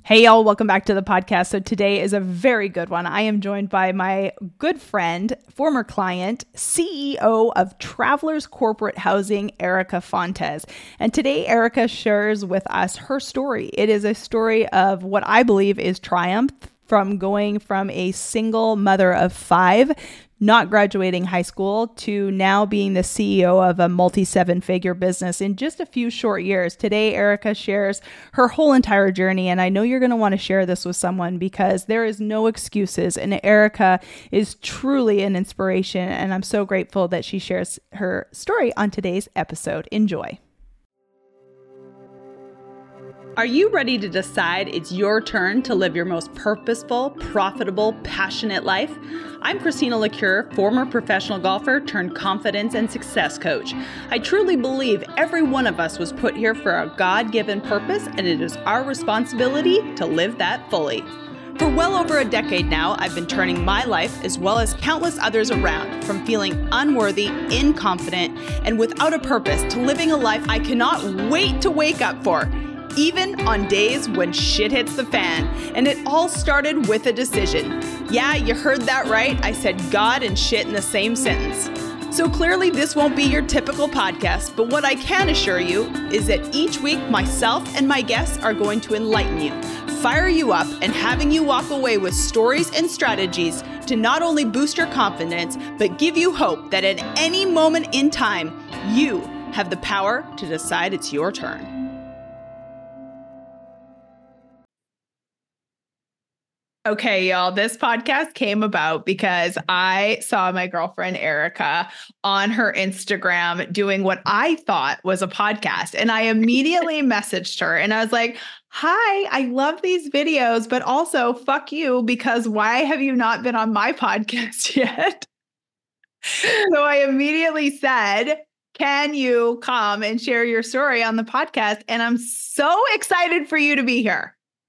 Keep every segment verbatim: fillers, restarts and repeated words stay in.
Hey, y'all, welcome back to the podcast. So today is a very good one. I am joined by my good friend, former client, C E O of Travelers Corporate Housing, Erica Fontes. And today, Erica shares with us her story. It is a story of what I believe is triumph from going from a single mother of five, not graduating high school, to now being the C E O of a multi-seven figure business in just a few short years. Today, Erica shares her whole entire journey, and I know you're going to want to share this with someone because there is no excuses, and Erica is truly an inspiration, and I'm so grateful that she shares her story on today's episode. Enjoy. Are you ready to decide it's your turn to live your most purposeful, profitable, passionate life? I'm Christina LaCure, former professional golfer turned confidence and success coach. I truly believe every one of us was put here for a God-given purpose, and it is our responsibility to live that fully. For well over a decade now, I've been turning my life, as well as countless others around, from feeling unworthy, inconfident, and without a purpose to living a life I cannot wait to wake up for, even on days when shit hits the fan. And it all started with a decision. Yeah, you heard that right. I said God and shit in the same sentence. So clearly this won't be your typical podcast, but what I can assure you is that each week myself and my guests are going to enlighten you, fire you up, and having you walk away with stories and strategies to not only boost your confidence, but give you hope that at any moment in time, you have the power to decide it's your turn. Okay, y'all, this podcast came about because I saw my girlfriend Erica on her Instagram doing what I thought was a podcast. And I immediately messaged her and I was like, hi, I love these videos, but also fuck you, because why have you not been on my podcast yet? So I immediately said, can you come and share your story on the podcast? And I'm so excited for you to be here.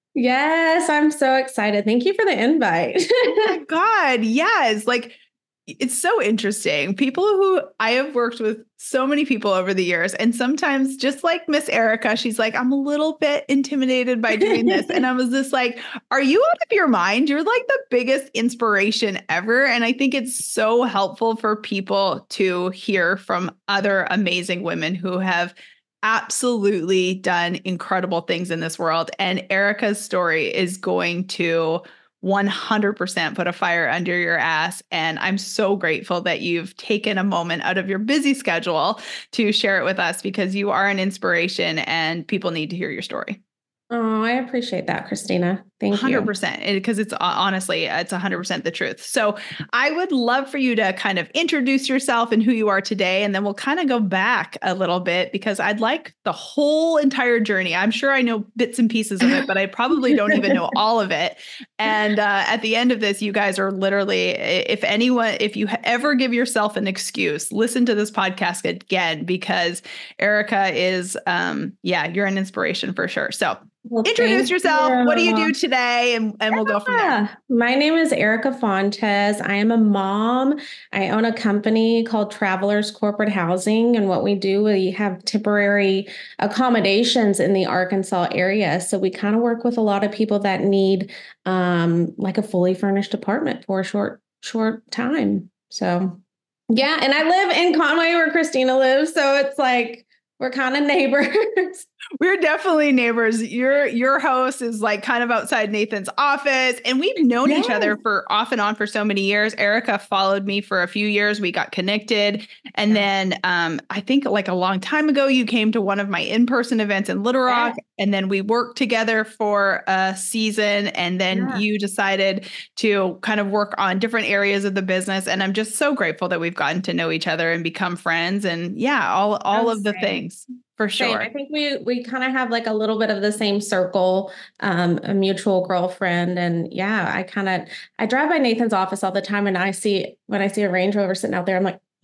Yes, I'm so excited. Thank you for the invite. Oh my God. Yes. Like, it's so interesting. People who I have worked with so many people over the years, and sometimes just like Miss Erica, she's like, I'm a little bit intimidated by doing this. And I was just like, are you out of your mind? You're like the biggest inspiration ever. And I think it's so helpful for people to hear from other amazing women who have absolutely done incredible things in this world. And Erica's story is going to one hundred percent put a fire under your ass. And I'm so grateful that you've taken a moment out of your busy schedule to share it with us, because you are an inspiration and people need to hear your story. Oh, I appreciate that, Christina. Thank one hundred percent. you. Because it's honestly, it's one hundred percent the truth. So I would love for you to kind of introduce yourself and who you are today. And then we'll kind of go back a little bit, because I'd like the whole entire journey. I'm sure I know bits and pieces of it, but I probably don't even know all of it. And uh, at the end of this, you guys are literally, if anyone, if you ever give yourself an excuse, listen to this podcast again, because Erica is, um, yeah, you're an inspiration for sure. So Well, introduce yourself. You. What do you do today? And, and we'll go from there. My name is Erica Fontes. I am a mom. I own a company called Travelers Corporate Housing. And what we do, we have temporary accommodations in the Arkansas area. So we kind of work with a lot of people that need um, like a fully furnished apartment for a short, short time. So yeah. And I live in Conway where Christina lives. So it's like, we're kind of neighbors. We're definitely neighbors. Your your host is like kind of outside Nathan's office, and we've known yes. each other for off and on for so many years. Erica followed me for a few years. We got connected. And then um, I think like a long time ago, you came to one of my in-person events in Little Rock, yeah. and then we worked together for a season. And then yeah. you decided to kind of work on different areas of the business. And I'm just so grateful that we've gotten to know each other and become friends. And yeah, all, all of the things. For sure. Same. I think we we kind of have like a little bit of the same circle, um, a mutual girlfriend. And yeah, I kind of, I drive by Nathan's office all the time, and I see, when I see a Range Rover sitting out there, I'm like,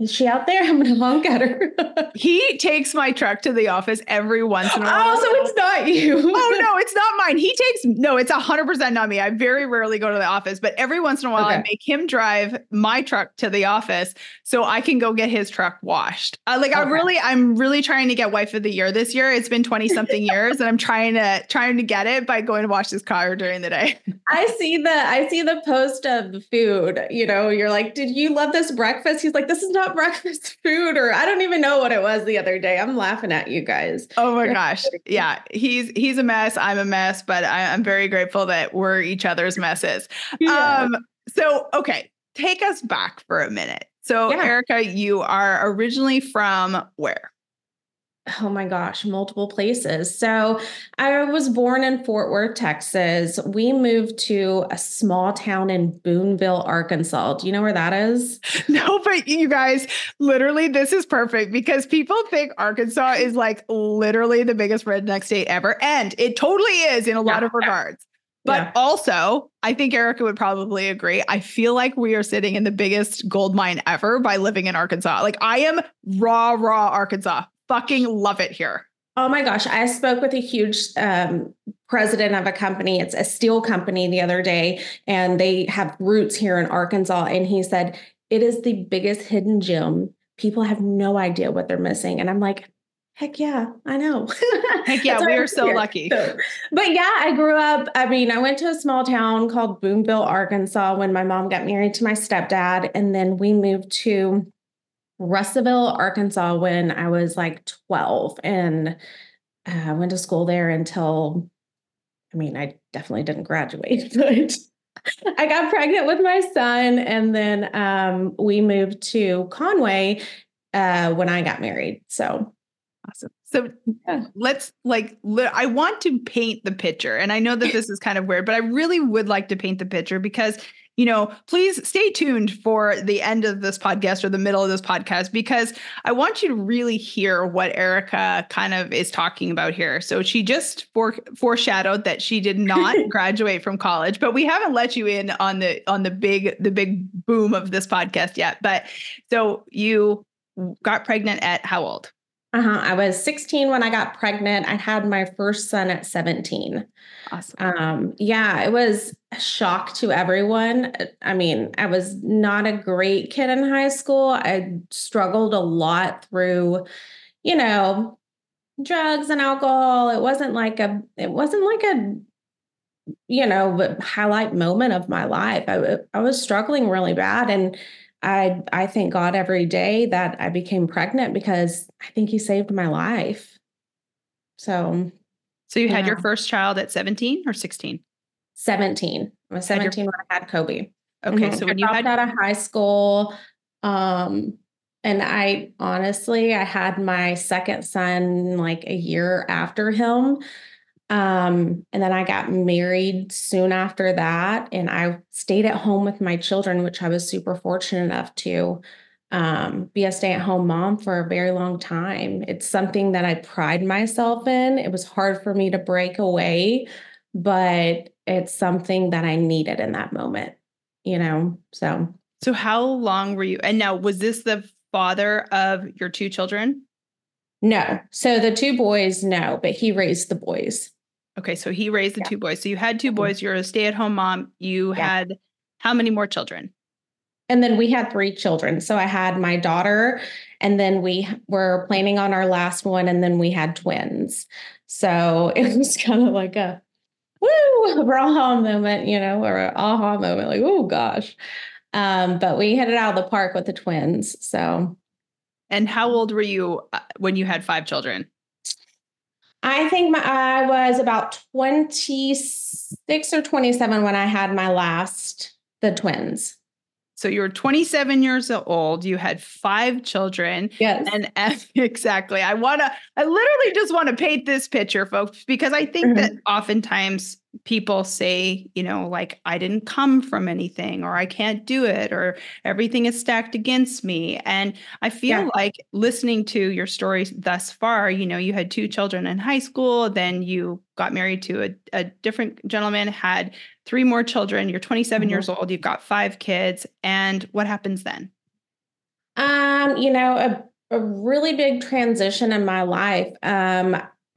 Is she out there? I'm going to honk at her. He takes my truck to the office every once in a while. Oh, so it's not you. Oh, no, it's not mine. He takes, no, it's one hundred percent not me. I very rarely go to the office, but every once in a while Okay. I make him drive my truck to the office so I can go get his truck washed. Uh, like I Okay. really, I'm really trying to get wife of the year this year. It's been twenty something years and I'm trying to, trying to get it by going to wash his car during the day. I see the, I see the post of the food, you know, you're like, did you love this breakfast? He's like, this is not breakfast food, or I don't even know what it was the other day. I'm laughing at you guys. Oh my gosh. Yeah. He's, he's a mess. I'm a mess, but I, I'm very grateful that we're each other's messes. Yeah. Um, so, okay. Take us back for a minute. So Yeah. Erica, you are originally from where? Oh my gosh, multiple places. So I was born in Fort Worth, Texas. We moved to a small town in Boonville, Arkansas. Do you know where that is? No, but you guys, literally, this is perfect because people think Arkansas is like literally the biggest redneck state ever. And it totally is in a lot Yeah. of regards. But Yeah. also, I think Erica would probably agree. I feel like we are sitting in the biggest gold mine ever by living in Arkansas. Like I am raw, raw Arkansas. Fucking love it here. Oh my gosh. I spoke with a huge um, president of a company. It's a steel company the other day, and they have roots here in Arkansas. And he said, it is the biggest hidden gem. People have no idea what they're missing. And I'm like, heck yeah, I know. Heck yeah, we are so lucky. So, but yeah, I grew up, I mean, I went to a small town called Boonville, Arkansas when my mom got married to my stepdad. And then we moved to Russellville, Arkansas when I was like twelve, and I uh, went to school there until, I mean, I definitely didn't graduate, but I got pregnant with my son. And then um, we moved to Conway uh, when I got married. So awesome. So yeah. let's like, li- I want to paint the picture. And I know that this is kind of weird, but I really would like to paint the picture because, you know, please stay tuned for the end of this podcast or the middle of this podcast, because I want you to really hear what Erica kind of is talking about here. So she just fore- foreshadowed that she did not graduate from college, but we haven't let you in on the, on the big, the big boom of this podcast yet. But so you got pregnant at how old? Uh-huh. I was sixteen when I got pregnant. I had my first son at seventeen. Awesome. Um, yeah, it was a shock to everyone. I mean, I was not a great kid in high school. I struggled a lot through, you know, drugs and alcohol. It wasn't like a, it wasn't like a, you know, highlight moment of my life. I, I was struggling really bad. And I, I thank God every day that I became pregnant because I think he saved my life. So, so you had yeah. your first child at seventeen or sixteen? seventeen. I was seventeen your... when I had Kobe. Okay. Mm-hmm. So when I you dropped had out of high school, um, and I honestly, I had my second son like a year after him. Um, and then I got married soon after that, and I stayed at home with my children, which I was super fortunate enough to um, be a stay-at-home mom for a very long time. It's something that I pride myself in. It was hard for me to break away, but it's something that I needed in that moment, you know? So, so how long were you? And now, was this the father of your two children? No. So the two boys, no, but he raised the boys. Okay. So he raised the Yeah. two boys. So you had two boys, you're a stay-at-home mom. You Yeah. had how many more children? And then we had three children. So I had my daughter, and then we were planning on our last one, and then we had twins. So it was kind of like a woo, aha moment, you know, or an aha moment, like, oh gosh. Um, but we hit it out of the park with the twins. So. And how old were you when you had five children? I think my, I was about twenty-six or twenty-seven when I had my last, the twins. So you were twenty-seven years old. You had five children. Yes. And exactly. I want to, I literally just want to paint this picture, folks, because I think mm-hmm. that oftentimes people say, you know, like, I didn't come from anything, or I can't do it, or everything is stacked against me. And I feel yeah. like listening to your story thus far, you know, you had two children in high school, then you got married to a, a different gentleman, had three more children. You're twenty-seven mm-hmm. years old. You've got five kids. And what happens then? Um, you know, a, a really big transition in my life. Um,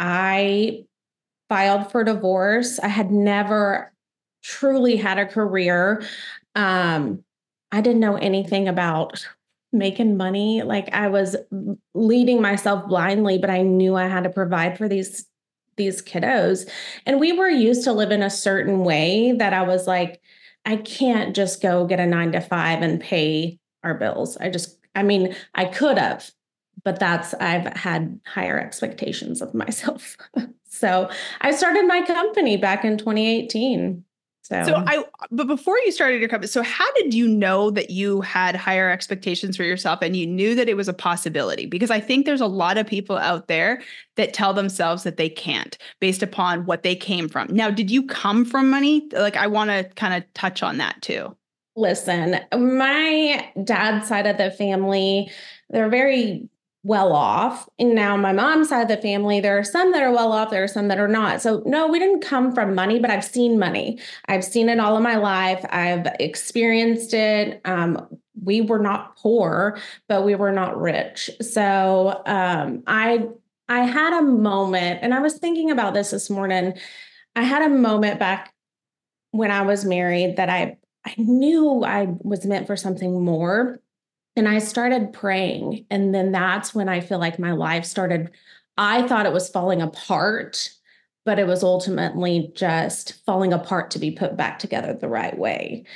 I filed for divorce. I had never truly had a career. Um, I didn't know anything about making money. Like I was leading myself blindly, but I knew I had to provide for these these kiddos. And we were used to live in a certain way that I was like, I can't just go get a nine to five and pay our bills. I just, I mean, I could have, but that's, I've had higher expectations of myself. So I started my company back in twenty eighteen. So So I, but before you started your company, so how did you know that you had higher expectations for yourself and you knew that it was a possibility? Because I think there's a lot of people out there that tell themselves that they can't based upon what they came from. Now, did you come from money? Like, I want to kind of touch on that too. listen, my dad's side of the family, they're very well off. And now my mom's side of the family, there are some that are well off, there are some that are not. So no, we didn't come from money, but I've seen money. I've seen it all of my life. I've experienced it. Um, we were not poor, but we were not rich. So um, I I had a moment, and I was thinking about this this morning. I had a moment back when I was married that I I knew I was meant for something more. And I started praying. And then that's when I feel like my life started. I thought it was falling apart, but it was ultimately just falling apart to be put back together the right way.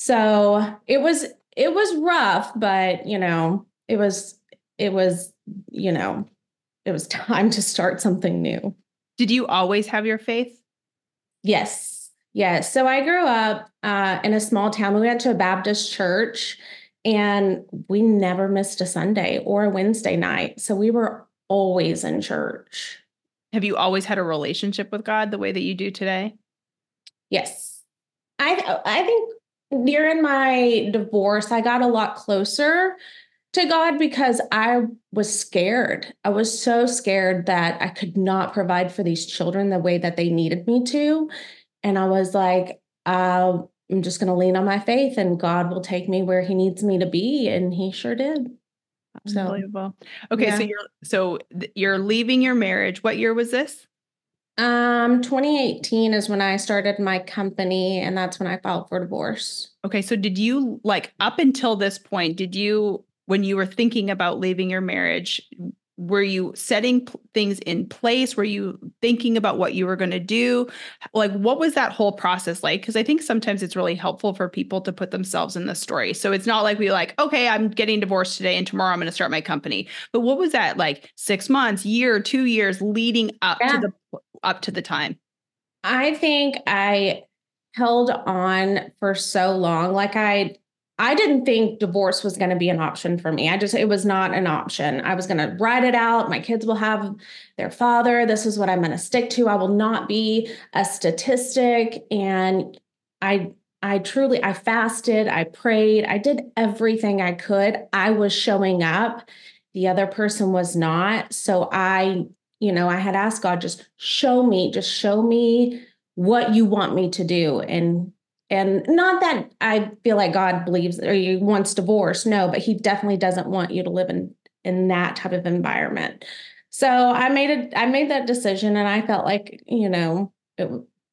So it was it was rough, but you know, it was it was, you know, it was time to start something new. Did you always have your faith? Yes. Yes. So I grew up uh, in a small town. We went to a Baptist church and we never missed a Sunday or a Wednesday night. So we were always in church. Have you always had a relationship with God the way that you do today? Yes. I I think during my divorce, I got a lot closer to God because I was scared. I was so scared that I could not provide for these children the way that they needed me to. And I was like, uh, I'm just going to lean on my faith and God will take me where he needs me to be. And he sure did. So, Unbelievable. Okay, so yeah. you're so th- you're leaving your marriage. What year was this? Um, twenty eighteen is when I started my company, and that's when I filed for divorce. Okay, so did you like up until this point, did you when you were thinking about leaving your marriage, were you setting p- things in place? Were you thinking about what you were going to do? Like what was that whole process like? Because I think sometimes it's really helpful for people to put themselves in the story. So it's not like we like, okay, I'm getting divorced today and tomorrow I'm going to start my company. But what was that like six months, year, two years leading up to Yeah. the up to the time? I think I held on for so long. Like I I didn't think divorce was going to be an option for me. I just it was not an option. I was going to ride it out. My kids will have their father. This is what I'm going to stick to. I will not be a statistic. And I I truly I fasted, I prayed, I did everything I could. I was showing up. The other person was not. So I you know, I had asked God, just show me, just show me what you want me to do. And and not that I feel like God believes or he wants divorce. No, but he definitely doesn't want you to live in in that type of environment. So I made it, I made that decision and I felt like, you know, it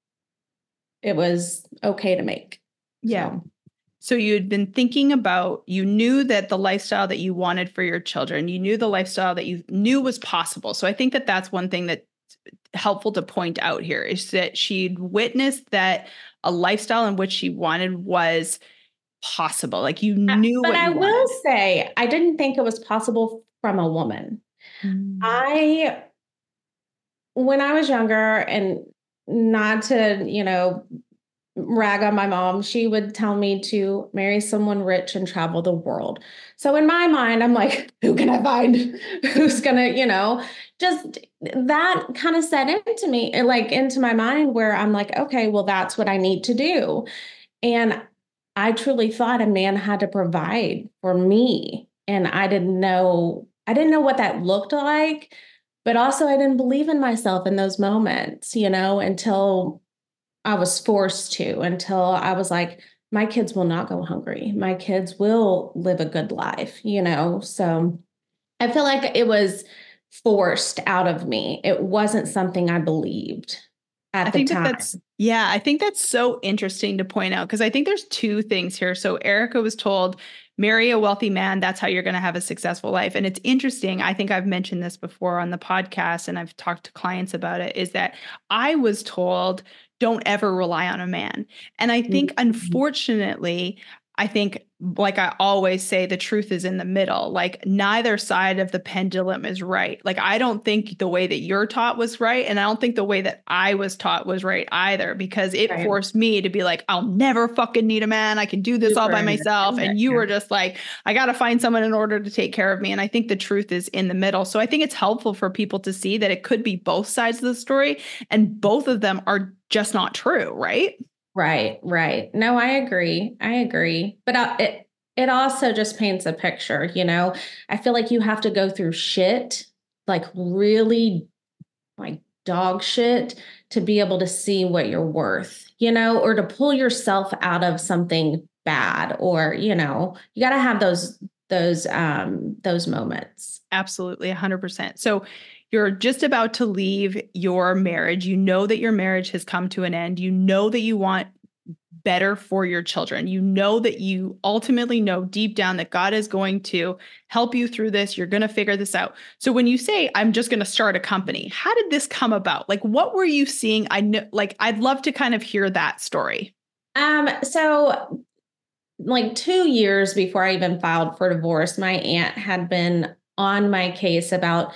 it was okay to make. Yeah. So So you had been thinking about, you knew that the lifestyle that you wanted for your children, you knew the lifestyle that you knew was possible. So I think that that's one thing that's helpful to point out here is that she'd witnessed that a lifestyle in which she wanted was possible. Like you Uh, knew but what I you will wanted. say, I didn't think it was possible from a woman. Mm. I when I was younger, and not to, you know, rag on my mom, she would tell me to marry someone rich and travel the world. So in my mind, I'm like, who can I find? Who's gonna, you know, just that kind of set into me, like into my mind where I'm like, okay, well, that's what I need to do. And I truly thought a man had to provide for me. And I didn't know, I didn't know what that looked like. But also, I didn't believe in myself in those moments, you know, until I was forced to, until I was like, my kids will not go hungry. My kids will live a good life, you know? So I feel like it was forced out of me. It wasn't something I believed I at the think that time. that's, yeah, I think that's so interesting to point out because I think there's two things here. So Erica was told, marry a wealthy man. That's how you're going to have a successful life. And it's interesting. I think I've mentioned this before on the podcast and I've talked to clients about it, is that I was told, don't ever rely on a man. And I think, Mhm. unfortunately, I think, like I always say, the truth is in the middle. Like neither side of the pendulum is right. Like I don't think the way that you're taught was right. And I don't think the way that I was taught was right either, because it Right. forced me to be like, I'll never fucking need a man. I can do this all Super by myself. independent, And you yeah. were just like, I got to find someone in order to take care of me. And I think the truth is in the middle. So I think it's helpful for people to see that it could be both sides of the story and both of them are just not true, right? Right, right. No, I agree. I agree. But uh, it it also just paints a picture, you know. I feel like you have to go through shit, like really like dog shit to be able to see what you're worth, you know, or to pull yourself out of something bad or, you know, you got to have those those um those moments. Absolutely, one hundred percent. So you're just about to leave your marriage. You know that your marriage has come to an end. You know that you want better for your children. You know that you ultimately know deep down that God is going to help you through this. You're going to figure this out. So when you say, I'm just going to start a company, how did this come about? Like, what were you seeing? I know, like, I'd love to kind of hear that story. Um, so like two years before I even filed for divorce, my aunt had been on my case about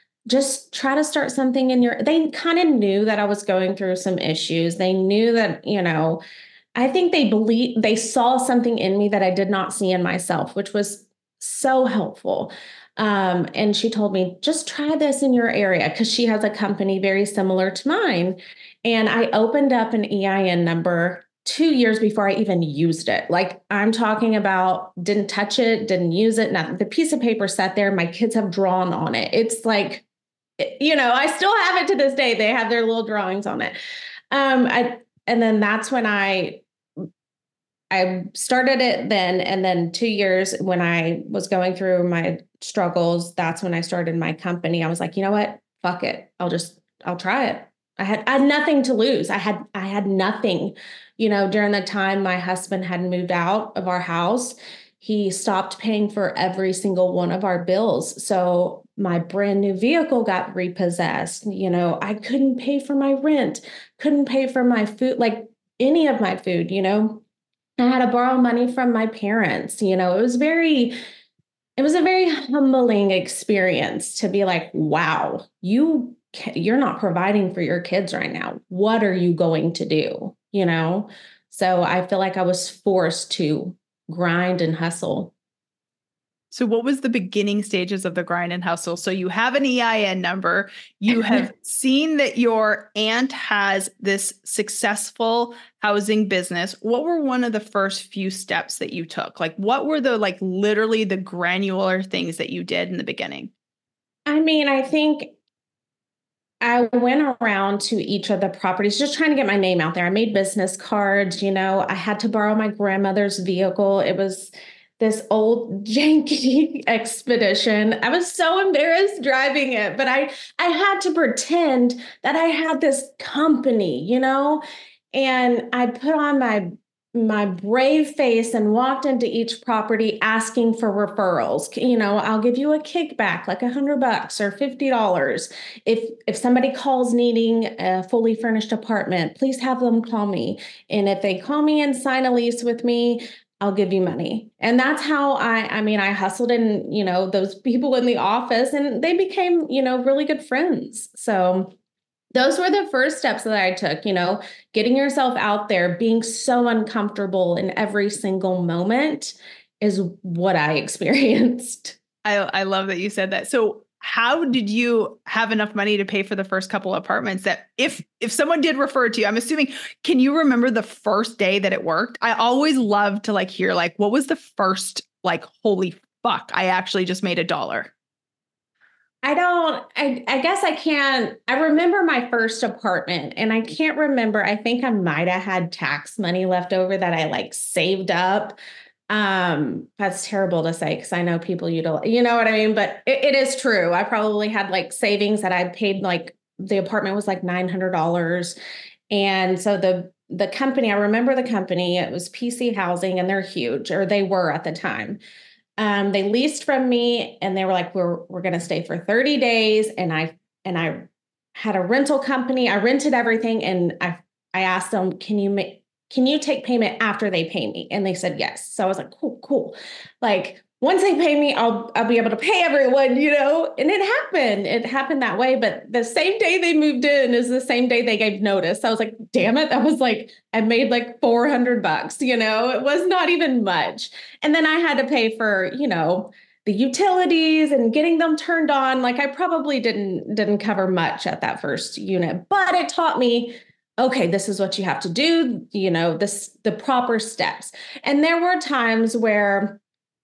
just try to start something in your, they kind of knew that I was going through some issues. They knew that, you know, I think they believe they saw something in me that I did not see in myself, which was so helpful. Um, and she told me, just try this in your area because she has a company very similar to mine. And I opened up an E I N number two years before I even used it. Like I'm talking about didn't touch it, didn't use it, nothing. The piece of paper sat there. My kids have drawn on it. It's like, you know, I still have it to this day. They have their little drawings on it. Um, I, and then that's when I I started it then, and then two years when I was going through my struggles, that's when I started my company. I was like, you know what? Fuck it. I'll just I'll try it. I had I had nothing to lose. I had I had nothing. You know, during the time my husband had moved out of our house, he stopped paying for every single one of our bills. So my brand new vehicle got repossessed. You know, I couldn't pay for my rent, couldn't pay for my food, like any of my food, you know. I had to borrow money from my parents. You know, it was very, it was a very humbling experience to be like, wow, you you're not providing for your kids right now. What are you going to do? You know? So I feel like I was forced to grind and hustle. So what was the beginning stages of the grind and hustle? So you have an E I N number. You have seen that your aunt has this successful housing business. What were one of the first few steps that you took? Like what were the like literally the granular things that you did in the beginning? I mean, I think I went around to each of the properties just trying to get my name out there. I made business cards, you know, I had to borrow my grandmother's vehicle. It was this old janky expedition. I was so embarrassed driving it, but I I had to pretend that I had this company, you know? And I put on my my brave face and walked into each property asking for referrals. You know, I'll give you a kickback, like a hundred bucks or fifty dollars. If if somebody calls needing a fully furnished apartment, please have them call me. And if they call me and sign a lease with me, I'll give you money. And that's how I, I mean, I hustled in, you know, those people in the office and they became, you know, really good friends. So those were the first steps that I took, you know, getting yourself out there, being so uncomfortable in every single moment is what I experienced. I, I love that you said that. So how did you have enough money to pay for the first couple of apartments that if if someone did refer to you, I'm assuming, can you remember the first day that it worked? I always love to like hear like, what was the first like, holy fuck, I actually just made a dollar. I don't, I, I guess I can't, I remember my first apartment and I can't remember. I think I might have had tax money left over that I like saved up. Um, that's terrible to say because I know people utilize, you know what I mean? But it, it is true. I probably had like savings that I paid, like the apartment was like nine hundred dollars. And so the, the company, I remember the company, it was P C Housing and they're huge, or they were at the time. Um, they leased from me and they were like, we're, we're going to stay for thirty days. And I, and I had a rental company. I rented everything. And I, I asked them, can you make, can you take payment after they pay me? And they said, yes. So I was like, cool, cool. Like once they pay me, I'll, I'll be able to pay everyone, you know, and it happened. It happened that way. But the same day they moved in is the same day they gave notice. I was like, damn it. That was like, I made like four hundred bucks, you know, it was not even much. And then I had to pay for, you know, the utilities and getting them turned on. Like I probably didn't, didn't cover much at that first unit, but it taught me, okay, this is what you have to do, you know, this, the proper steps. And there were times where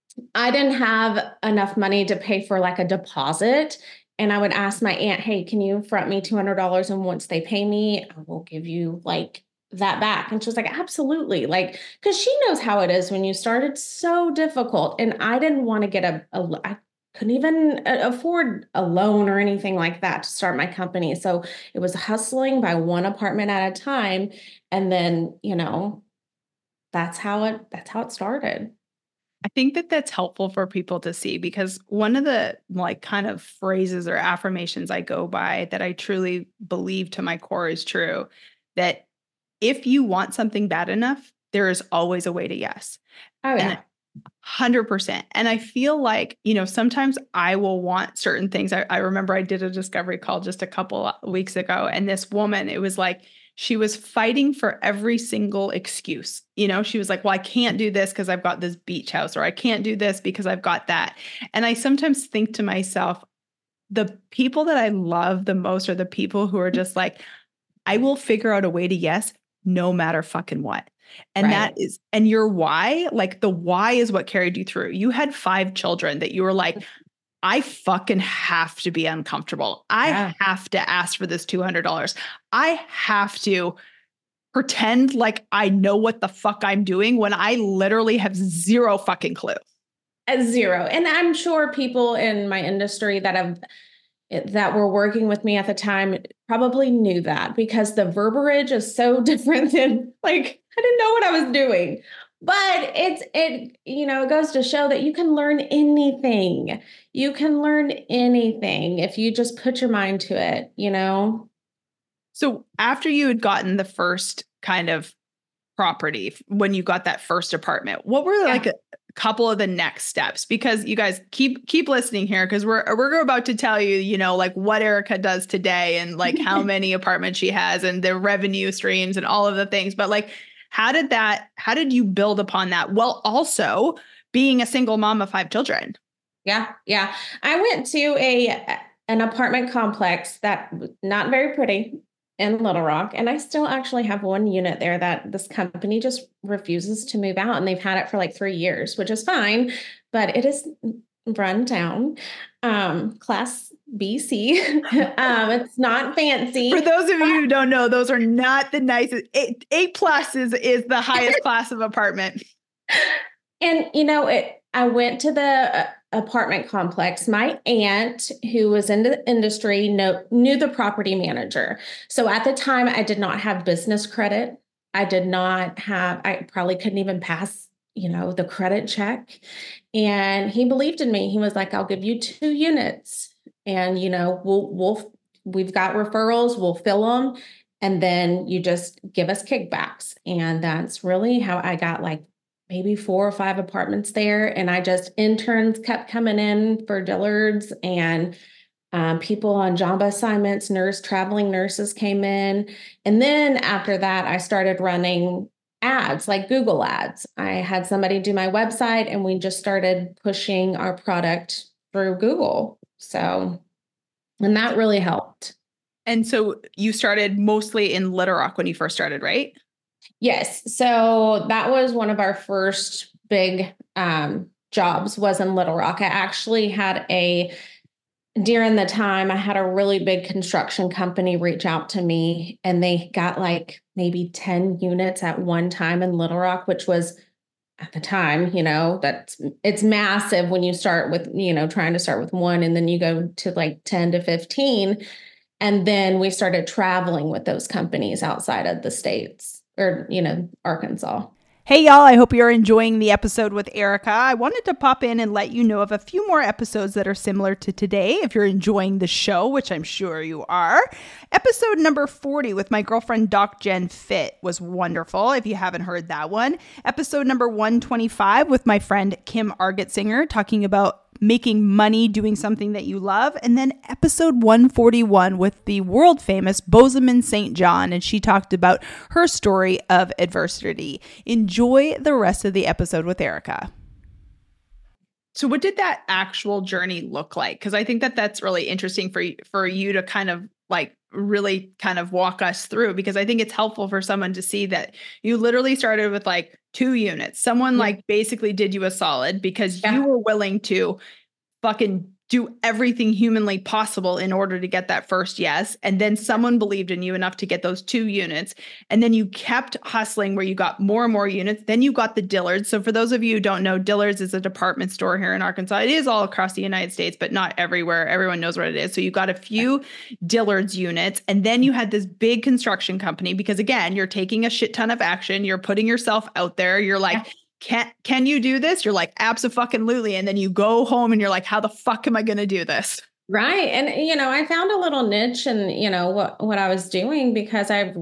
I didn't have enough money to pay for like a deposit. And I would ask my aunt, hey, can you front me two hundred dollars? And once they pay me, I will give you like that back. And she was like, absolutely. Like, cause she knows how it is when you start, it's so difficult. And I didn't want to get a, a I couldn't even afford a loan or anything like that to start my company. So it was hustling by one apartment at a time. And then, you know, that's how it, that's how it started. I think that that's helpful for people to see because one of the like kind of phrases or affirmations I go by that I truly believe to my core is true, that if you want something bad enough, there is always a way to yes. Oh yeah. And one hundred percent. And I feel like, you know, sometimes I will want certain things. I, I remember I did a discovery call just a couple of weeks ago, and this woman, it was like, she was fighting for every single excuse. You know, she was like, well, I can't do this because I've got this beach house, or I can't do this because I've got that. And I sometimes think to myself, the people that I love the most are the people who are just like, I will figure out a way to yes, no matter fucking what. And right. that is, and your why, like the why is what carried you through. You had five children that you were like, I fucking have to be uncomfortable. I yeah. have to ask for this two hundred dollars. I have to pretend like I know what the fuck I'm doing when I literally have zero fucking clue. A zero. And I'm sure people in my industry that have that were working with me at the time probably knew that because the verbiage is so different than like, I didn't know what I was doing. But it's, it, you know, it goes to show that you can learn anything. You can learn anything if you just put your mind to it, you know? So after you had gotten the first kind of property, when you got that first apartment, what were yeah. like a couple of the next steps? Because you guys keep, keep listening here. Cause we're, we're about to tell you, you know, like what Erica does today and like how many apartments she has and their revenue streams and all of the things. But like, How did that, how did you build upon that? Well, also being a single mom of five children. Yeah. Yeah. I went to a, an apartment complex that was not very pretty in Little Rock. And I still actually have one unit there that this company just refuses to move out. And they've had it for like three years, which is fine, but it is run down, um, class B C. um, it's not fancy. For those of you who don't know, those are not the nicest. Eight, eight plus is, is the highest class of apartment. And, you know, it, I went to the uh, apartment complex. My aunt, who was in the industry, know, knew the property manager. So at the time, I did not have business credit. I did not have, I probably couldn't even pass, you know, the credit check. And he believed in me. He was like, I'll give you two units. And, you know, we'll, we'll, we've got referrals, we'll fill them. And then you just give us kickbacks. And that's really how I got like maybe four or five apartments there. And I just, interns kept coming in for Dillard's and um, people on Jamba assignments, nurse, traveling nurses came in. And then after that, I started running ads, like Google ads. I had somebody do my website and we just started pushing our product through Google. So, and that really helped. And so you started mostly in Little Rock when you first started, right? Yes. So that was one of our first big um, jobs was in Little Rock. I actually had a during the time, I had a really big construction company reach out to me, and they got like maybe ten units at one time in Little Rock, which was at the time, you know, that's it's massive when you start with, you know, trying to start with one and then you go to like ten to fifteen. And then we started traveling with those companies outside of the states or, you know, Arkansas. Hey, y'all, I hope you're enjoying the episode with Erica. I wanted to pop in and let you know of a few more episodes that are similar to today. If you're enjoying the show, which I'm sure you are. Episode number forty with my girlfriend, Doc Jen Fit, was wonderful. If you haven't heard that one. Episode number one twenty-five with my friend, Kim Argetsinger, talking about making money doing something that you love. And then episode one forty-one with the world famous Bozeman Saint John. And she talked about her story of adversity. Enjoy the rest of the episode with Erica. So what did that actual journey look like? Because I think that that's really interesting for, for you to kind of like really kind of walk us through, because I think it's helpful for someone to see that you literally started with like two units. Someone yeah. like basically did you a solid because yeah. you were willing to fucking do everything humanly possible in order to get that first yes. And then someone believed in you enough to get those two units. And then you kept hustling where you got more and more units. Then you got the Dillards. So for those of you who don't know, Dillards is a department store here in Arkansas. It is all across the United States, but not everywhere. Everyone knows what it is. So you got a few Dillards units. And then you had this big construction company because again, you're taking a shit ton of action. You're putting yourself out there. You're like, yeah. Can can you do this? You're like, abso-fucking-lutely. And then you go home and you're like, how the fuck am I going to do this? Right. And, you know, I found a little niche in, you know, what, what I was doing because I've,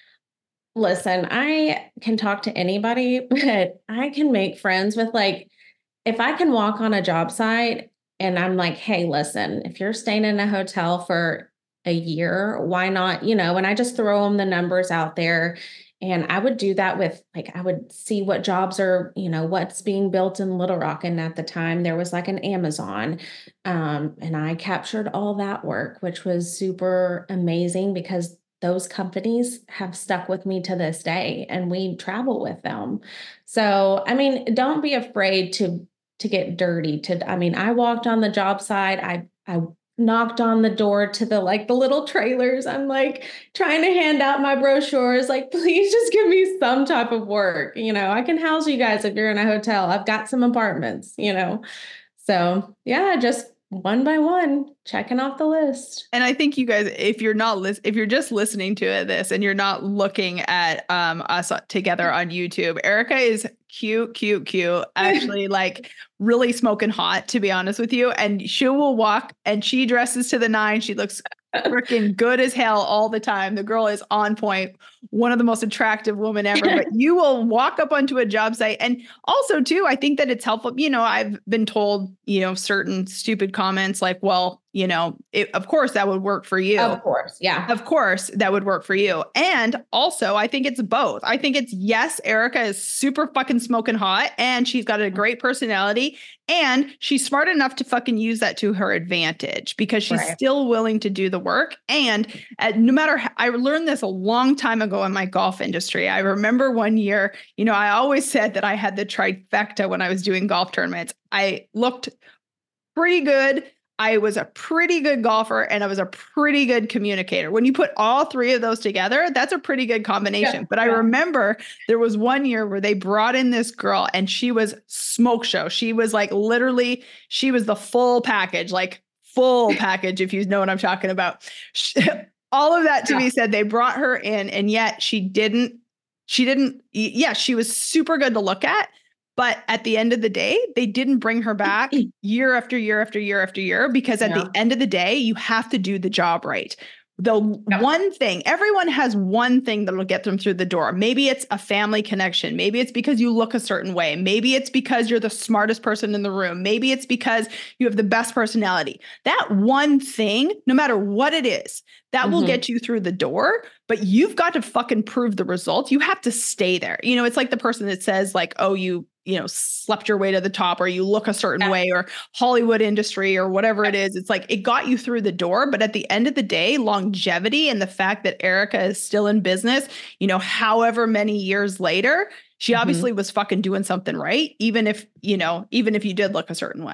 listen, I can talk to anybody, but I can make friends with like, if I can walk on a job site and I'm like, hey, listen, if you're staying in a hotel for a year, why not, you know, and I just throw them the numbers out there. And I would do that with like, I would see what jobs are, you know, what's being built in Little Rock. And at the time there was like an Amazon. Um, and I captured all that work, which was super amazing because those companies have stuck with me to this day and we travel with them. So, I mean, don't be afraid to, to get dirty to, I mean, I walked on the job site. I, I knocked on the door to the like the little trailers. I'm like trying to hand out my brochures, like, please just give me some type of work. You know, I can house you guys if you're in a hotel. I've got some apartments, you know. So yeah, just one by one, checking off the list. And I think you guys, if you're not lis- if you're just listening to this and you're not looking at um us together on YouTube, Erica is cute, cute, cute. Actually, like really smoking hot, to be honest with you. And she will walk and she dresses to the nine. She looks freaking good as hell all the time. The girl is on point. One of the most attractive women ever, but you will walk up onto a job site. And also too, I think that it's helpful. You know, I've been told, you know, certain stupid comments like, well, you know, it, of course that would work for you. Of course. Yeah. Of course that would work for you. And also I think it's both. I think it's, yes, Erica is super fucking smoking hot and she's got a great personality and she's smart enough to fucking use that to her advantage because she's right. still willing to do the work. And uh, no matter how, I learned this a long time ago in my golf industry. I remember one year, you know, I always said that I had the trifecta when I was doing golf tournaments. I looked pretty good. I was a pretty good golfer and I was a pretty good communicator. When you put all three of those together, that's a pretty good combination. Yeah, but I yeah. remember there was one year where they brought in this girl and she was smoke show. She was like, literally, she was the full package, like full package, if you know what I'm talking about. All of that to yeah. be said, they brought her in and yet she didn't, she didn't, yeah, she was super good to look at. But at the end of the day, they didn't bring her back year after year after year after year, because at yeah. the end of the day, you have to do the job right. The yeah. one thing, everyone has one thing that'll get them through the door. Maybe it's a family connection. Maybe it's because you look a certain way. Maybe it's because you're the smartest person in the room. Maybe it's because you have the best personality. That one thing, no matter what it is, that mm-hmm. will get you through the door, but you've got to fucking prove the results. You have to stay there. You know, it's like the person that says like, oh, you, you know, slept your way to the top, or you look a certain yeah. way, or Hollywood industry, or whatever it is. It's like, it got you through the door. But at the end of the day, longevity and the fact that Erica is still in business, you know, however many years later, she mm-hmm. obviously was fucking doing something right. Even if, you know, even if you did look a certain way.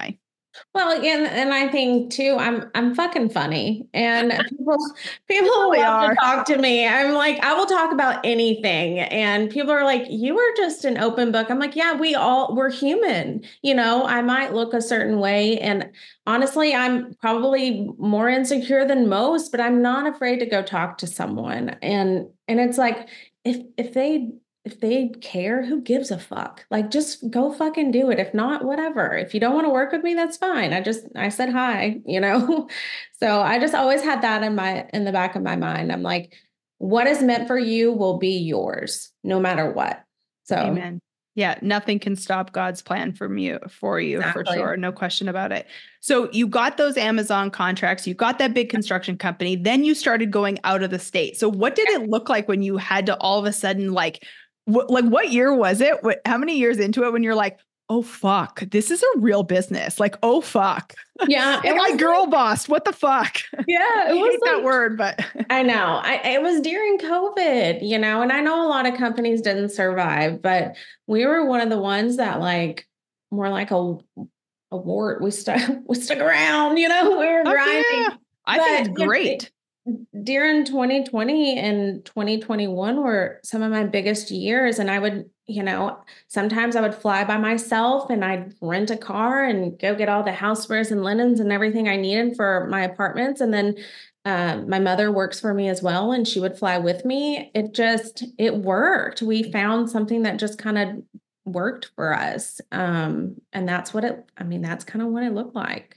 Well, and and I think too, I'm I'm fucking funny, and people people Really love to are. talk to me. I'm like, I will talk about anything, and people are like, "You are just an open book." I'm like, "Yeah, we all we're human." You know, I might look a certain way, and honestly, I'm probably more insecure than most, but I'm not afraid to go talk to someone, and and it's like if if they if they care, who gives a fuck? Like, just go fucking do it. If not, whatever. If you don't want to work with me, that's fine. I just, I said hi, you know? So I just always had that in my, in the back of my mind. I'm like, what is meant for you will be yours no matter what. So Amen. Yeah, nothing can stop God's plan from you for you for exactly. sure. No question about it. So you got those Amazon contracts, you got that big construction company, then you started going out of the state. So what did it look like when you had to all of a sudden like what like what year was it? What, how many years into it when you're like, "Oh fuck, this is a real business." Like, "Oh fuck." Yeah, it Like I was girl like, bossed. What the fuck? yeah, I it was hate that like word, but I know. I it was during COVID, you know, and I know a lot of companies didn't survive, but we were one of the ones that like were like a a wart. We stuck we stuck around, you know, we were fuck yeah. grinding. I think it's But it, it, great. during twenty twenty and twenty twenty-one were some of my biggest years. And I would, you know, sometimes I would fly by myself and I'd rent a car and go get all the housewares and linens and everything I needed for my apartments. And then um, my mother works for me as well, and she would fly with me. It just, it worked. We found something that just kind of worked for us. Um, and that's what it, I mean, that's kind of what it looked like.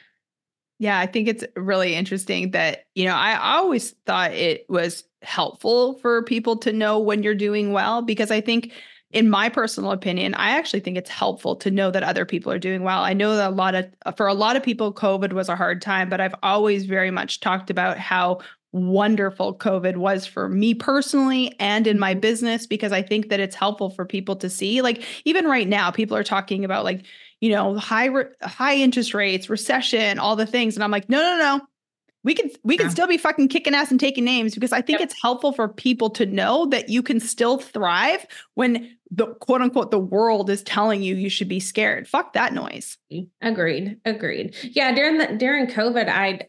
Yeah, I think it's really interesting that, you know, I always thought it was helpful for people to know when you're doing well, because I think, in my personal opinion, I actually think it's helpful to know that other people are doing well. I know that a lot of, for a lot of people, COVID was a hard time, but I've always very much talked about how wonderful COVID was for me personally and in my Mhm. business, because I think that it's helpful for people to see. Like, even right now, people are talking about like, you know, high re- high interest rates, recession, all the things. And I'm like, no, no, no. We can we can Yeah. still be fucking kicking ass and taking names, because I think Yep. it's helpful for people to know that you can still thrive when the quote unquote the world is telling you you should be scared. Fuck that noise. Agreed. Agreed. Yeah, during the during COVID, I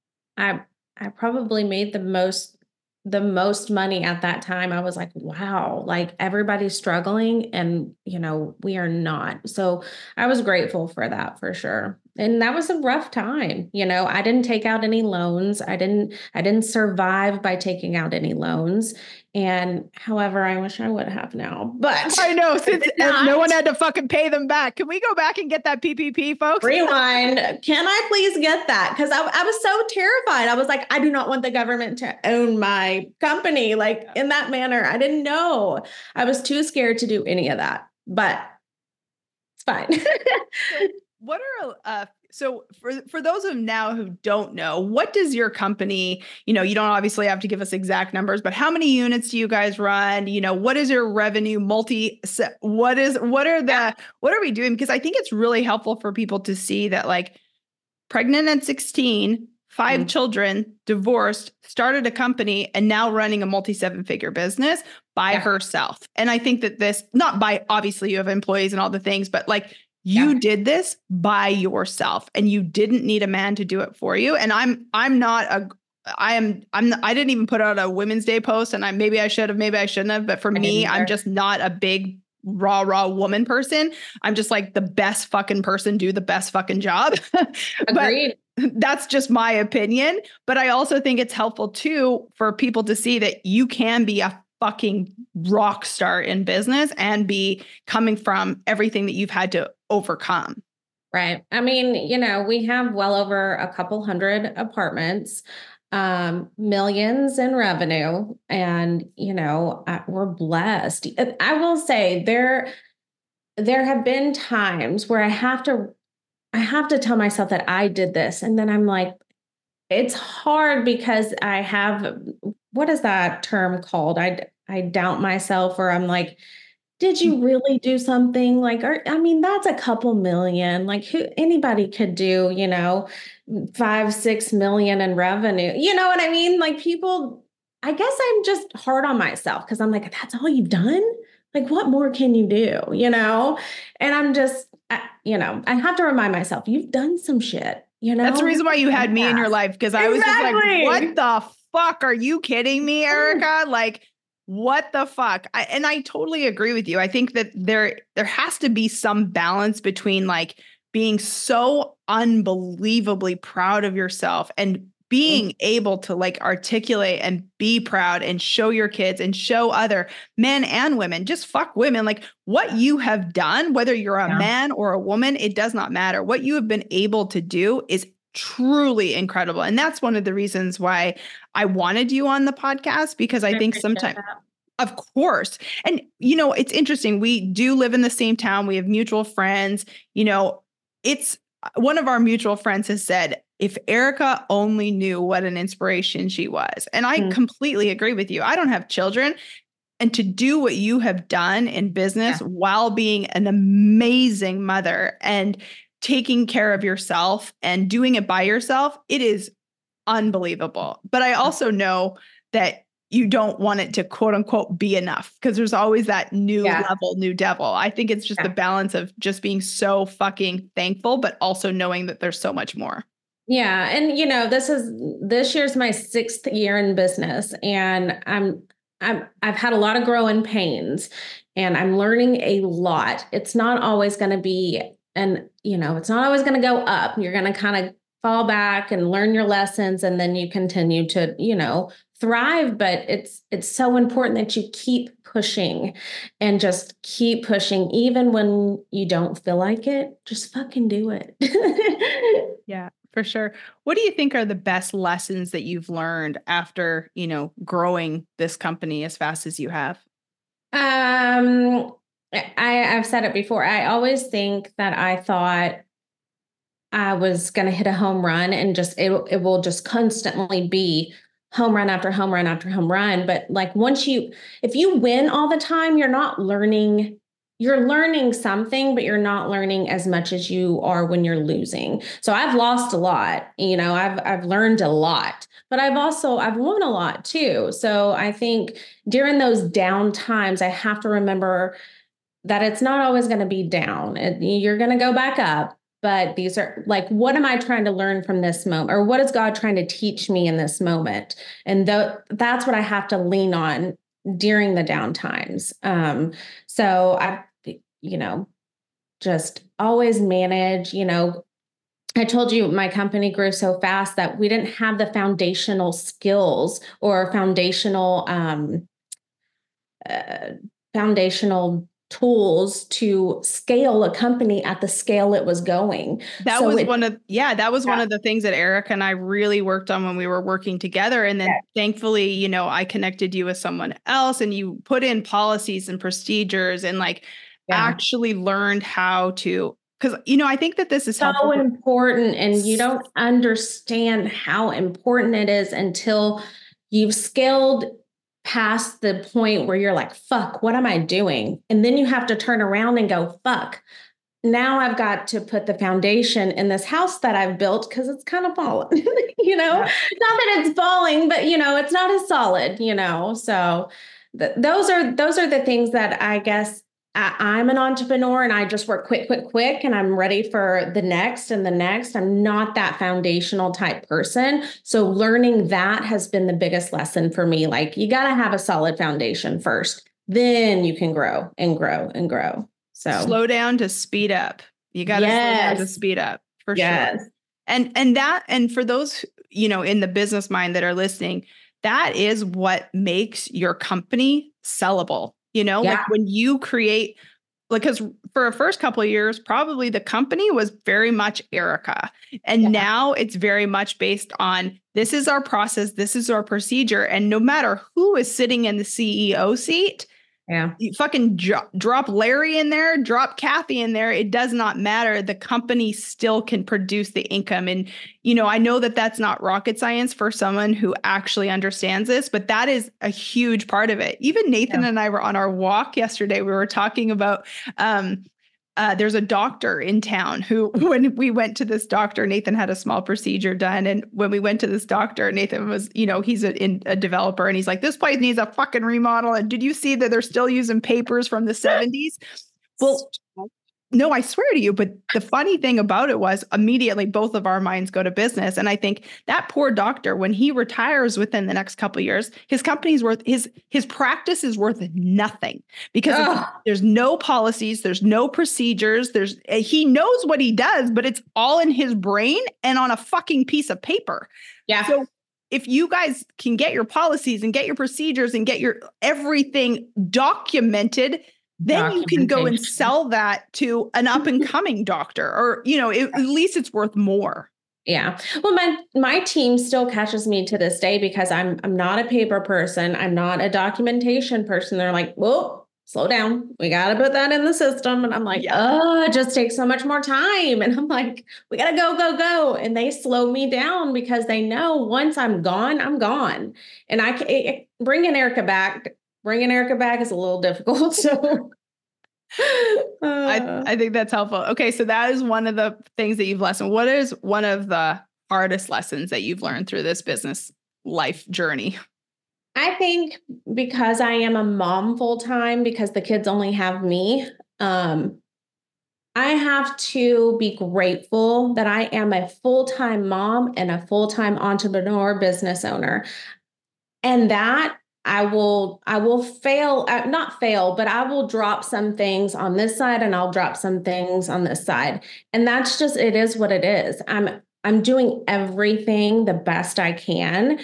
I I probably made the most the most money at that time. I was like, wow, like everybody's struggling and you know, we are not. So I was grateful for that for sure. And that was a rough time. You know, I didn't take out any loans. I didn't I didn't survive by taking out any loans. And however, I wish I would have now. But I know, I since did uh, no one not. had to fucking pay them back. Can we go back and get that P P P, folks? Rewind. Can I please get that? Because I, I was so terrified. I was like, I do not want the government to own my company like in that manner. I didn't know. I was too scared to do any of that, but it's fine. So what are uh so for for those of now who don't know, what does your company, you know, you don't obviously have to give us exact numbers, but how many units do you guys run? You know, what is your revenue multi what is what are Yeah. the what are we doing? Because I think it's really helpful for people to see that, like, pregnant at sixteen, five Mm. children, divorced, started a company, and now running a multi seven figure business by Yeah. herself. And I think that this, not by, obviously you have employees and all the things, but like, you Yeah. did this by yourself and you didn't need a man to do it for you. And I'm, I'm not a, I am, I'm, I didn't even put out a Women's Day post, and I, maybe I should have, maybe I shouldn't have, but for I didn't me, I'm either. just not a big raw, raw woman person. I'm just like, the best fucking person do the best fucking job. But Agreed. that's just my opinion. But I also think it's helpful too for people to see that you can be a fucking rock star in business and be coming from everything that you've had to overcome. Right. I mean, you know, we have well over a couple hundred apartments, um, millions in revenue, and you know, uh, we're blessed. Uh, I will say there there have been times where I have to I have to tell myself that I did this, and then I'm like, it's hard because I have what is that term called? I I doubt myself, or I'm like, did you really do something like, or, I mean, that's a couple million, like who anybody could do, you know, five, six million in revenue. You know what I mean? Like people, I guess I'm just hard on myself because I'm like, that's all you've done? Like, what more can you do? You know? And I'm just, I, you know, I have to remind myself, you've done some shit, you know? That's the reason why you had me in your life. Because I was just like, what the fuck? Are you kidding me, Erica? Like, what the fuck? I, and I totally agree with you. I think that there, there has to be some balance between like being so unbelievably proud of yourself and being able to like articulate and be proud and show your kids and show other men and women, just fuck women, like what you have done, whether you're a yeah. man or a woman, it does not matter. What you have been able to do is truly incredible. And that's one of the reasons why I wanted you on the podcast, because I, I think sometimes, of course. And, you know, it's interesting. We do live in the same town. We have mutual friends. You know, it's one of our mutual friends has said, if Erica only knew what an inspiration she was. And I mm. completely agree with you. I don't have children. And to do what you have done in business yeah. while being an amazing mother and taking care of yourself and doing it by yourself, it is unbelievable. But I also know that you don't want it to quote unquote be enough, because there's always that new yeah. level, new devil. I think it's just yeah. the balance of just being so fucking thankful, but also knowing that there's so much more. Yeah. And, you know, this is, this year's my sixth year in business, and I'm, I'm, I've had a lot of growing pains, and I'm learning a lot. It's not always going to be, and, you know, it's not always going to go up. You're going to kind of fall back and learn your lessons, and then you continue to, you know, thrive. But it's, it's so important that you keep pushing and just keep pushing, even when you don't feel like it. Just fucking do it. Yeah. For sure. What do you think are the best lessons that you've learned after, you know, growing this company as fast as you have? Um, I, I've said it before. I always think that I thought I was going to hit a home run, and just, it, it will just constantly be home run after home run after home run. But like, once you, if you win all the time, you're not learning. You're learning something, but you're not learning as much as you are when you're losing. So I've lost a lot, you know, I've, I've learned a lot, but I've also, I've won a lot too. So I think during those down times, I have to remember that it's not always going to be down. It, you're going to go back up, but these are like, what am I trying to learn from this moment? Or what is God trying to teach me in this moment? And th- that's what I have to lean on during the down times. Um, so I, you know, just always manage, you know, I told you my company grew so fast that we didn't have the foundational skills or foundational, um, uh, foundational tools to scale a company at the scale it was going. That so was it, one of, yeah, that was yeah. one of the things that Erica and I really worked on when we were working together. And then yeah. thankfully, you know, I connected you with someone else, and you put in policies and procedures and like yeah. actually learned how to, because, you know, I think that this is so helpful. important, and you don't understand how important it is until you've scaled past the point where you're like, fuck, what am I doing? And then you have to turn around and go, fuck, now I've got to put the foundation in this house that I've built, because it's kind of fallen, you know, yeah. not that it's falling, but, you know, it's not as solid, you know, so th- those are, those are the things that I guess I, I'm an entrepreneur, and I just work quick, quick, quick, and I'm ready for the next and the next. I'm not that foundational type person. So learning that has been the biggest lesson for me. Like, you got to have a solid foundation first, then you can grow and grow and grow. So slow down to speed up. You got to yes. slow down to speed up for yes. sure. And, and that, and for those, you know, in the business mind that are listening, that is what makes your company sellable. You know, yeah. like when you create, because for a first couple of years, probably the company was very much Erica. And yeah. now it's very much based on, this is our process, this is our procedure. And no matter who is sitting in the C E O seat, yeah, you fucking dro- drop Larry in there, drop Kathy in there. It does not matter. The company still can produce the income. And, you know, I know that that's not rocket science for someone who actually understands this, but that is a huge part of it. Even Nathan yeah. and I were on our walk yesterday. We were talking about, um, Uh, there's a doctor in town who, when we went to this doctor, Nathan had a small procedure done. And when we went to this doctor, Nathan was, you know, he's a, in, a developer, and he's like, this place needs a fucking remodel. And did you see that they're still using papers from the seventies? Well, no, I swear to you. But the funny thing about it was immediately both of our minds go to business. And I think that poor doctor, when he retires within the next couple of years, his company's worth, his, his practice is worth nothing because it's, there's no policies, there's no procedures, there's, he knows what he does, but it's all in his brain and on a fucking piece of paper. Yeah. So if you guys can get your policies and get your procedures and get your everything documented, then you can go and sell that to an up and coming doctor, or, you know, it, at least it's worth more. Yeah. Well, my, my team still catches me to this day because I'm, I'm not a paper person. I'm not a documentation person. They're like, whoa, slow down. We got to put that in the system. And I'm like, yeah. oh, it just takes so much more time. And I'm like, we got to go, go, go. And they slow me down because they know once I'm gone, I'm gone. And I can it, bringing Erica back. Bringing Erica back is a little difficult. So uh, I, I think that's helpful. Okay. So that is one of the things that you've lessened. What is one of the hardest lessons that you've learned through this business life journey? I think because I am a mom full time, because the kids only have me, um, I have to be grateful that I am a full-time mom and a full-time entrepreneur business owner. And that I will, I will fail, uh, not fail, but I will drop some things on this side and I'll drop some things on this side. And that's just, it is what it is. I'm, I'm doing everything the best I can.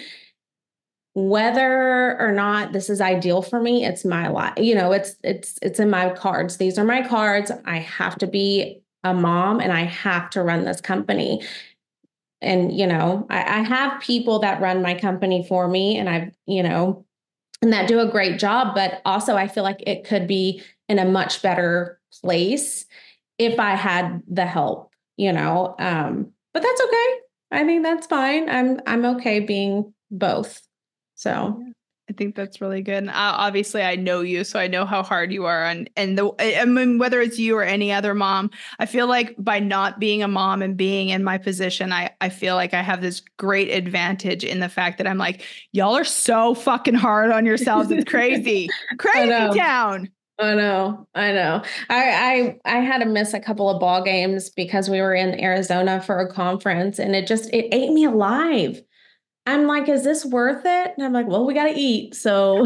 Whether or not this is ideal for me, it's my life. You know, it's, it's, it's in my cards. These are my cards. I have to be a mom and I have to run this company. And, you know, I, I have people that run my company for me and I've, you know, and that do a great job. But also I feel like it could be in a much better place if I had the help, you know, um, but that's okay. I think that's fine. I'm, I'm okay being both. So I think that's really good. And uh, obviously I know you, so I know how hard you are. And, and the, I mean, whether it's you or any other mom, I feel like by not being a mom and being in my position, I, I feel like I have this great advantage in the fact that I'm like, y'all are so fucking hard on yourselves. It's crazy, crazy town. I know. I know. I, I, I had to miss a couple of ball games because we were in Arizona for a conference and it just, it ate me alive. I'm like, is this worth it? And I'm like, well, we got to eat. So,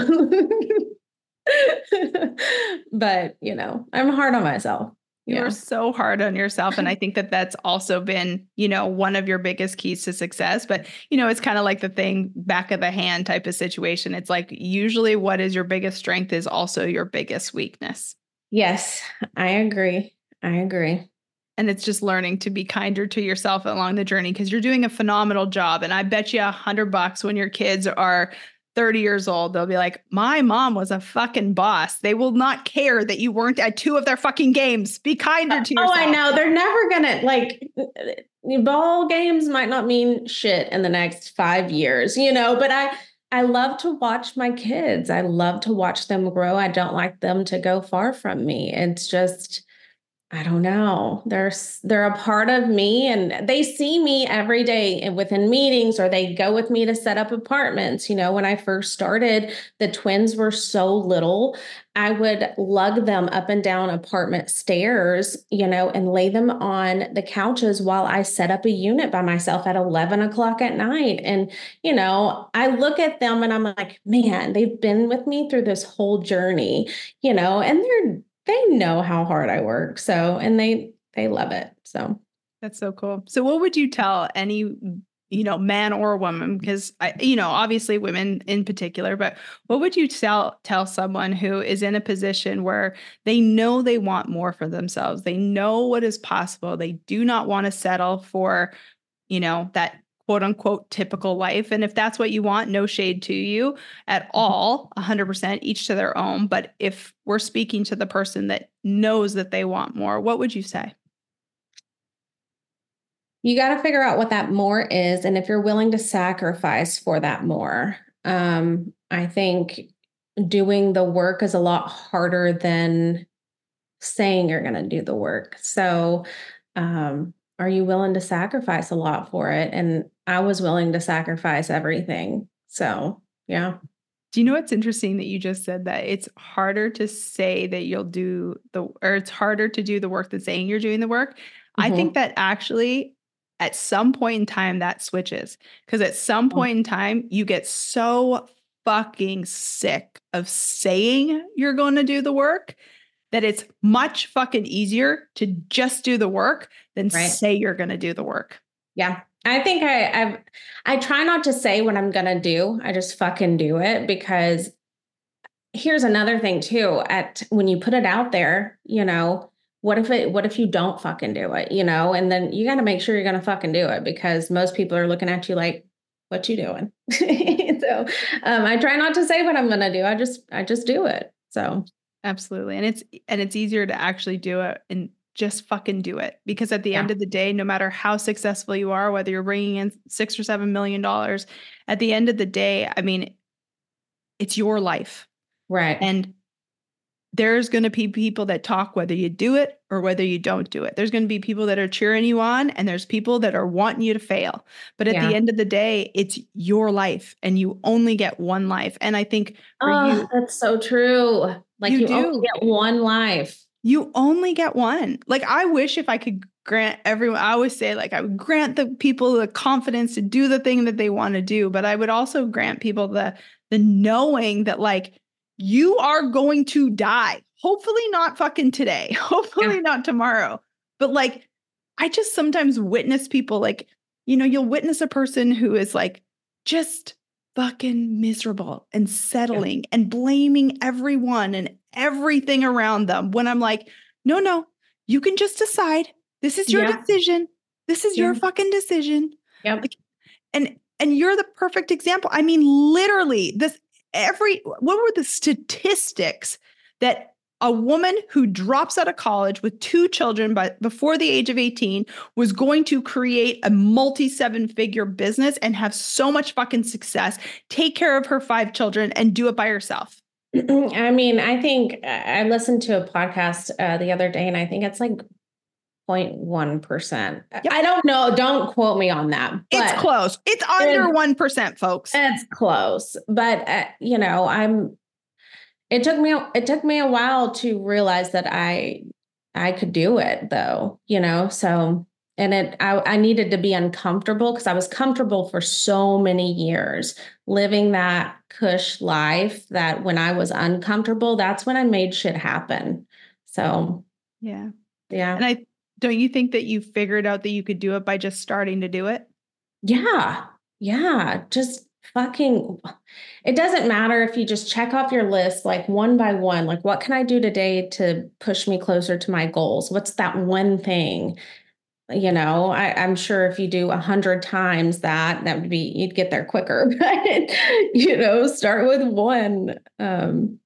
but you know, I'm hard on myself. You are so hard on yourself. And I think that that's also been, you know, one of your biggest keys to success. But, you know, it's kind of like the thing back of the hand type of situation. It's like usually what is your biggest strength is also your biggest weakness. Yes, I agree. I agree. And it's just learning to be kinder to yourself along the journey because you're doing a phenomenal job. And I bet you a hundred bucks when your kids are thirty years old, they'll be like, my mom was a fucking boss. They will not care that you weren't at two of their fucking games. Be kinder to yourself. Oh, I know. They're never going to like ball games might not mean shit in the next five years, you know, but I, I love to watch my kids. I love to watch them grow. I don't like them to go far from me. It's just, I don't know. They're, they're a part of me and they see me every day within meetings or they go with me to set up apartments. You know, when I first started, the twins were so little, I would lug them up and down apartment stairs, you know, and lay them on the couches while I set up a unit by myself at eleven o'clock at night. And, you know, I look at them and I'm like, man, they've been with me through this whole journey, you know, and they're they know how hard I work. So, and they, they love it. So that's so cool. So what would you tell any, you know, man or woman, because I, you know, obviously women in particular, but what would you tell, tell someone who is in a position where they know they want more for themselves? They know what is possible. They do not want to settle for, you know, that quote unquote typical life. And if that's what you want, no shade to you at all, one hundred percent, each to their own. But if we're speaking to the person that knows that they want more, what would you say? You got to figure out what that more is. And if you're willing to sacrifice for that more, um, I think doing the work is a lot harder than saying you're going to do the work. So, um, are you willing to sacrifice a lot for it? And I was willing to sacrifice everything. So, yeah. Do you know what's interesting that you just said that it's harder to say that you'll do the, or it's harder to do the work than saying you're doing the work? Mm-hmm. I think that actually at some point in time that switches, because at some point in time you get so fucking sick of saying you're going to do the work that it's much fucking easier to just do the work than right. say you're going to do the work. Yeah. I think I I've, I try not to say what I'm going to do. I just fucking do it, because here's another thing too. At when you put it out there, you know, what if it, what if you don't fucking do it, you know, and then you got to make sure you're going to fucking do it, because most people are looking at you like, what you doing? So um, I try not to say what I'm going to do. I just, I just do it. So. Absolutely. And it's, and it's easier to actually do it and just fucking do it. Because at the yeah. end of the day, no matter how successful you are, whether you're bringing in six or seven million dollars, at the end of the day, I mean, it's your life. Right. And there's going to be people that talk whether you do it or whether you don't do it. There's going to be people that are cheering you on, and there's people that are wanting you to fail. But at yeah. the end of the day, it's your life and you only get one life. And I think for oh, you, that's so true. Like you, you do only get one life. You only get one. Like, I wish if I could grant everyone, I always say, like, I would grant the people the confidence to do the thing that they want to do. But I would also grant people the, the knowing that, like, you are going to die. Hopefully not fucking today. Hopefully yeah. not tomorrow. But like, I just sometimes witness people, like, you know, you'll witness a person who is like just fucking miserable and settling yeah. and blaming everyone and everything around them, when I'm like, no, no, you can just decide. This is your yeah. decision. This is yeah. your fucking decision. Yeah. Like, and, and you're the perfect example. I mean, literally this, every, what were the statistics that a woman who drops out of college with two children by before the age of eighteen was going to create a multi seven figure business and have so much fucking success, take care of her five children and do it by herself? I mean, I think I listened to a podcast uh, the other day, and I think it's like zero point one percent. Yep. I don't know. Don't quote me on that. But it's close. It's under one percent, folks. It's close. But, uh, you know, I'm, it took me, it took me a while to realize that I, I could do it though, you know, so, and it, I, I needed to be uncomfortable, because I was comfortable for so many years living that cush life, that when I was uncomfortable, that's when I made shit happen. So, yeah. Yeah. And I, don't you think that you figured out that you could do it by just starting to do it? Yeah. Yeah. Just fucking, it doesn't matter if you just check off your list, like one by one, like, what can I do today to push me closer to my goals? What's that one thing? You know, I, I'm sure if you do a hundred times that, that would be, you'd get there quicker, but, you know, start with one. Um,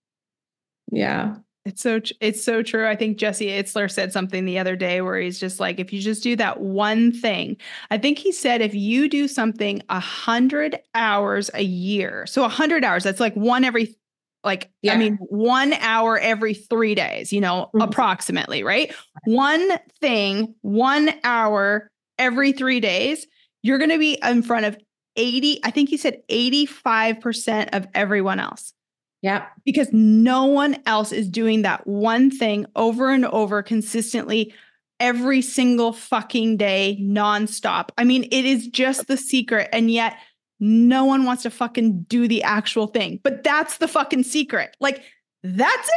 yeah. It's so, it's so true. I think Jesse Itzler said something the other day where he's just like, if you just do that one thing, I think he said, if you do something a hundred hours a year, so a hundred hours, that's like one every, like, yeah. I mean, one hour every three days, you know, mm-hmm. approximately, right? One thing, one hour every three days, you're going to be in front of eighty, I think he said eighty-five percent of everyone else. Yeah. Because no one else is doing that one thing over and over consistently every single fucking day, nonstop. I mean, it is just the secret. And yet no one wants to fucking do the actual thing. But that's the fucking secret. Like, that's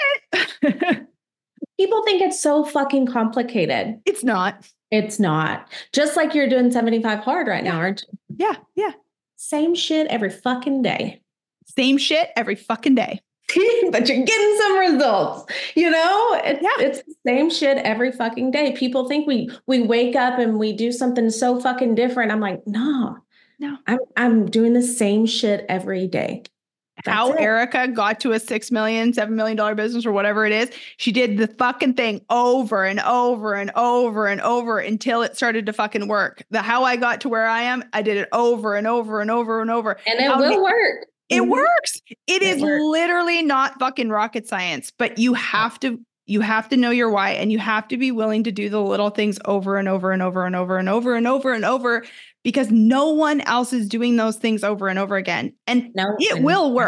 it. People think it's so fucking complicated. It's not. It's not. Just like you're doing seventy-five hard right yeah. now, aren't you? Yeah. Yeah. Same shit every fucking day. Same shit every fucking day. But you're getting some results, you know, it's, yeah. it's the same shit every fucking day. People think we, we wake up and we do something so fucking different. I'm like, no, no, I'm, I'm doing the same shit every day. That's How it. Erica got to a six million, seven million dollar business or whatever it is. She did the fucking thing over and over and over and over until it started to fucking work. The how I got to where I am, I did it over and over and over and over. And it how will did, work. It mm-hmm. works. It, it is works. literally not fucking rocket science, but you have to, you have to know your why, and you have to be willing to do the little things over and over and over and over and over and over and over, because no one else is doing those things over and over again. And no, it will work.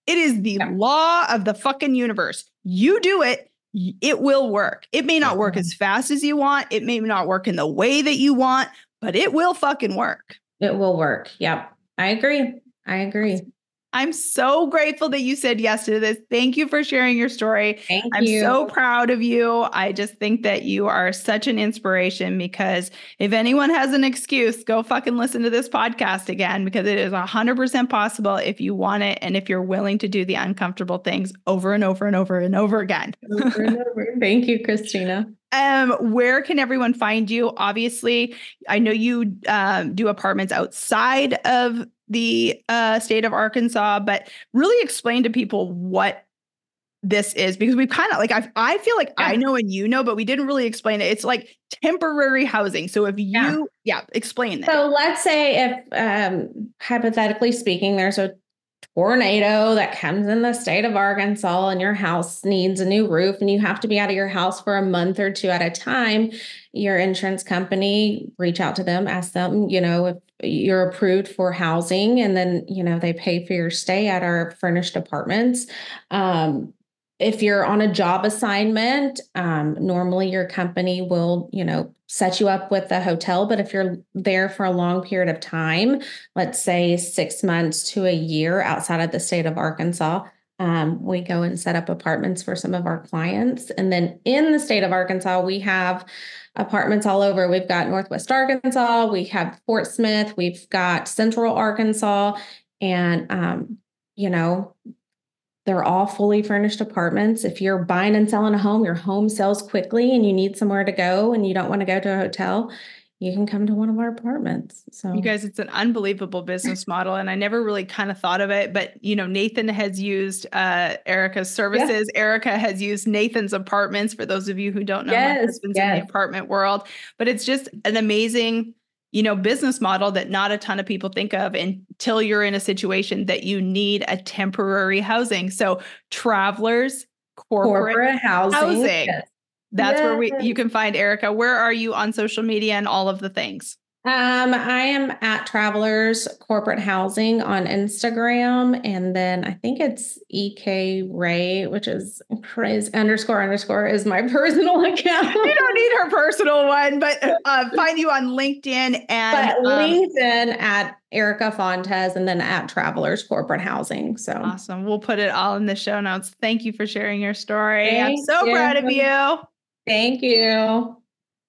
It is the yeah. law of the fucking universe. You do it, it will work. It may not work as fast as you want. It may not work in the way that you want, but it will fucking work. It will work. Yep. I agree. I agree. I'm so grateful that you said yes to this. Thank you for sharing your story. Thank I'm you. so proud of you. I just think that you are such an inspiration, because if anyone has an excuse, go fucking listen to this podcast again, because it is one hundred percent possible if you want it and if you're willing to do the uncomfortable things over and over and over and over again. Over and over. Thank you, Christina. Um, where can everyone find you? Obviously, I know you um, do apartments outside of the uh, state of Arkansas, but really explain to people what this is, because we've kind of like, I I feel like yeah. I know and you know, but we didn't really explain it. It's like temporary housing. So if you, yeah, yeah explain that. So let's say if, um, hypothetically speaking, there's a tornado that comes in the state of Arkansas and your house needs a new roof and you have to be out of your house for a month or two at a time, your insurance company, reach out to them, ask them, you know, if you're approved for housing, and then, you know, they pay for your stay at our furnished apartments. Um, if you're on a job assignment, um, normally your company will, you know, set you up with a hotel. But if you're there for a long period of time, let's say six months to a year outside of the state of Arkansas, um, we go and set up apartments for some of our clients. And then in the state of Arkansas, we have apartments all over. We've got Northwest Arkansas, we have Fort Smith, we've got Central Arkansas, and, um, you know, they're all fully furnished apartments. If you're buying and selling a home, your home sells quickly and you need somewhere to go and you don't want to go to a hotel, you can come to one of our apartments. So you guys, it's an unbelievable business model. And I never really kind of thought of it, but you know, Nathan has used uh, Erica's services. Yeah. Erica has used Nathan's apartments, for those of you who don't know, yes, my husband's yes. in the apartment world, but it's just an amazing, you know, business model that not a ton of people think of until you're in a situation that you need a temporary housing. So Travelers Corporate, corporate housing. housing. Yes. That's yes. where we you can find Erica. Where are you on social media and all of the things? Um, I am at Travelers Corporate Housing on Instagram. And then I think it's E K Ray, which is crazy, underscore underscore is my personal account. You don't need her personal one, but uh, find you on LinkedIn and but um, LinkedIn at Erica Fontes, and then at Travelers Corporate Housing. So awesome. We'll put it all in the show notes. Thank you for sharing your story. Thank I'm so you. proud of you. Thank you.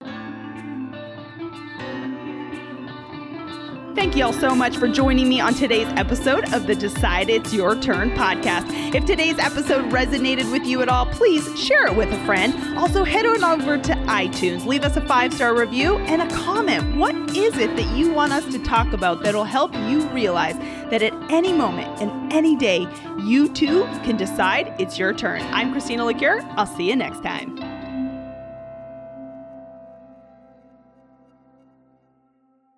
Thank you all so much for joining me on today's episode of the Decide It's Your Turn podcast. If today's episode resonated with you at all, please share it with a friend. Also, head on over to iTunes, leave us a five-star review and a comment. What is it that you want us to talk about that'll help you realize that at any moment and any day, you too can decide it's your turn? I'm Christina LeCure. I'll see you next time.